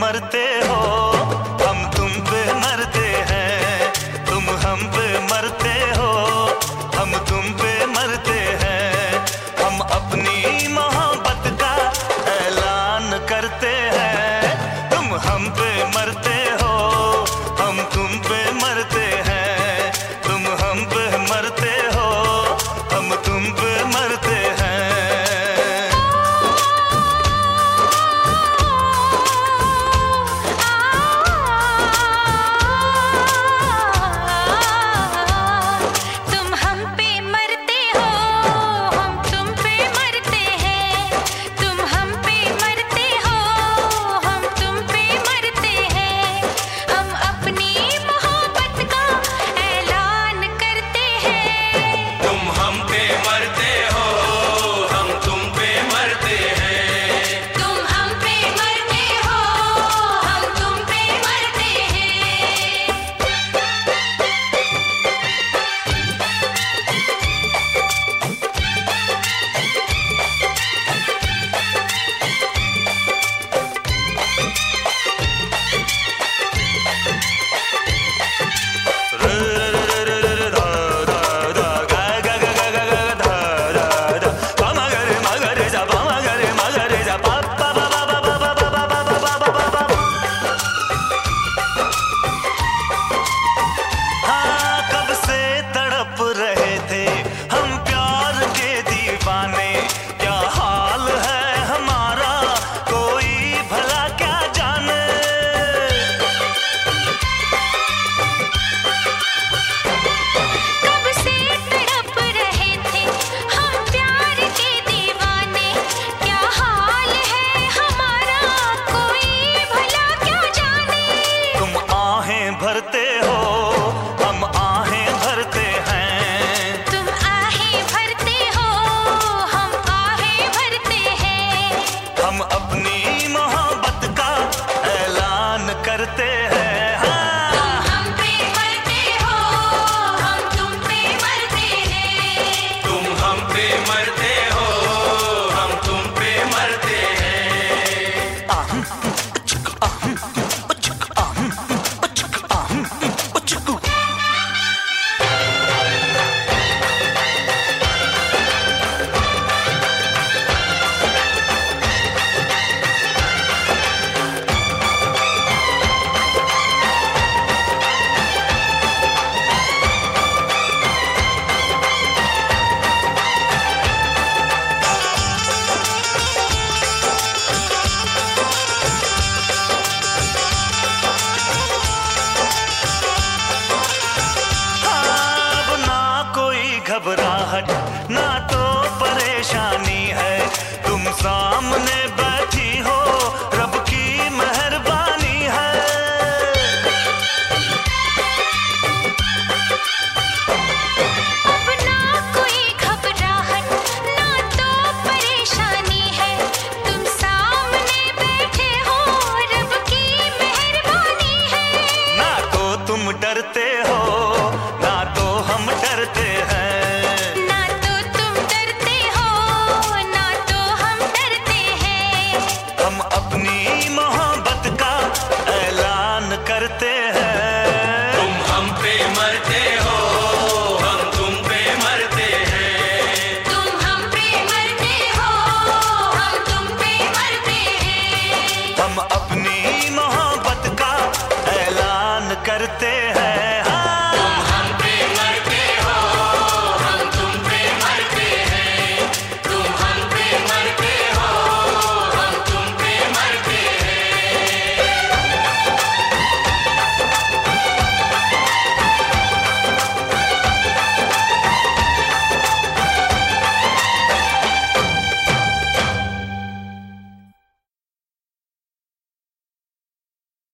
मरते हो, हम तुम पे मरते हैं। तुम हम पे मरते हो, हम तुम पे मरते हैं। हम अपनी मोहब्बत का ऐलान करते हैं। तुम हम पे मरते हो, हम तुम पे मरते हैं। तुम हम पे मरते हो, हम तुम पे मरते हैं। भरते हो, हम आहें भरते हैं। तुम आहें भरते हो, हम आहें भरते हैं। हम अपनी मोहब्बत का ऐलान करते हैं। तुम हम पे मरते हो, हम तुम पे मरते हैं। तुम हम पे मरते हो, हम तुम पे मरते हैं। घबराहट ना तो परेशानी है, तुम सामने बैठी हो, रब की मेहरबानी है। अब ना कोई घबराहट ना तो परेशानी है, तुम सामने बैठे हो, रब की मेहरबानी है। ना तो तुम डरते हो, ना तो हम डरते हैं। अपनी मोहब्बत का ऐलान करते हैं। तुम हम पे मरते हो, हम तुम पे मरते हैं। तुम हम पे मरते हो, हम तुम पे मरते हैं। हम अपनी मोहब्बत का ऐलान करते